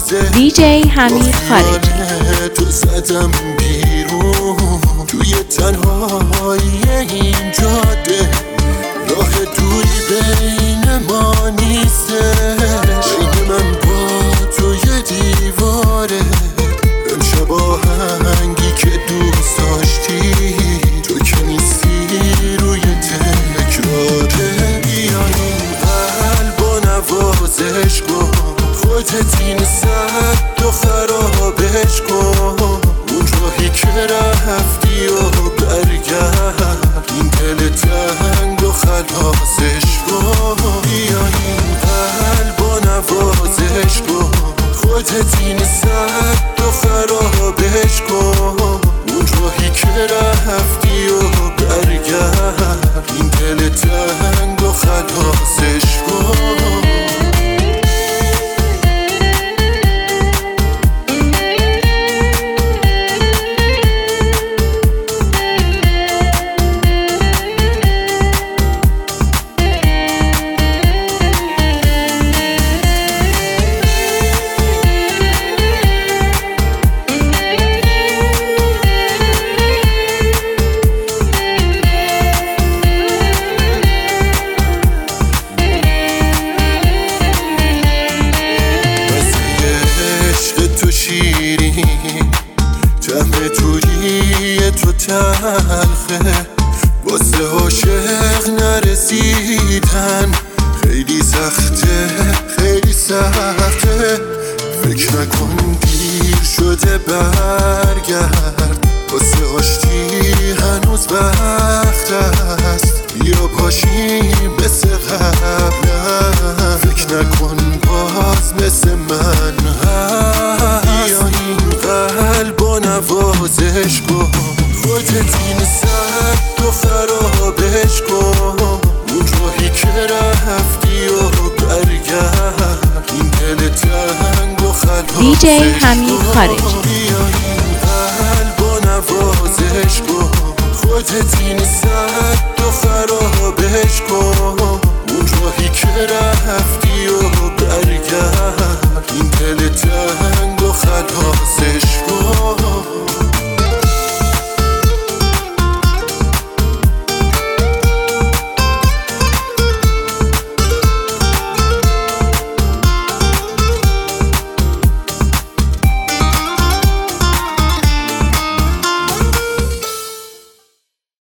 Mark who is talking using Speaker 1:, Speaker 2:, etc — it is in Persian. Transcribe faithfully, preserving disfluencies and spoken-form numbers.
Speaker 1: دی جی حمید خارجی.
Speaker 2: تو زدم بیرون توی تنهایی این جاده، راه دوری بین ما نیستش، بین من با تو یه دیواره. امشب آهنگی که دوست داشتی تو که نیستی روی تکراره. بیا این قلب و نوازش کن، خودت این سد و خرابش کن. اون راهی که رفتی و برگرد، این دل تنگ و خلاصش کن. بیا این قلب و نوازش کن، خودت این سد و خرابش کن. اون راهی که رفتی و برگرد، این دل تنگ و خلاصش کن. طعم تویی تو تلخه، واسه عاشق نرسیدن خیلی سخته، خیلی سخته. فکر نکن دیر شده برگرد، واسه آشتی هنوز وقت است. بیا باشیم مثل قبلا، فکر نکن باز مثل من هست. بیا این قلب و نوازش کن، خودت این سد و خرابش کن. اون راهی که رفتی و برگرد، این دل تنگ و خلاصش کن.
Speaker 1: دی جی حمید خارجی.
Speaker 2: بیا این قلب و نوازش کن، خودت این سد